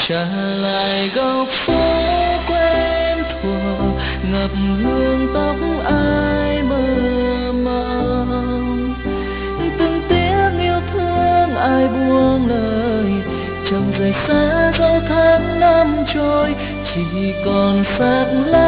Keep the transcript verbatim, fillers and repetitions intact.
Trở lại góc phố quen thuộc, ngập hương tóc ai mơ màng. Từng tiếng yêu thương ai buông lời, chậm rãi xa dấu tháng năm trôi, chỉ còn xác lá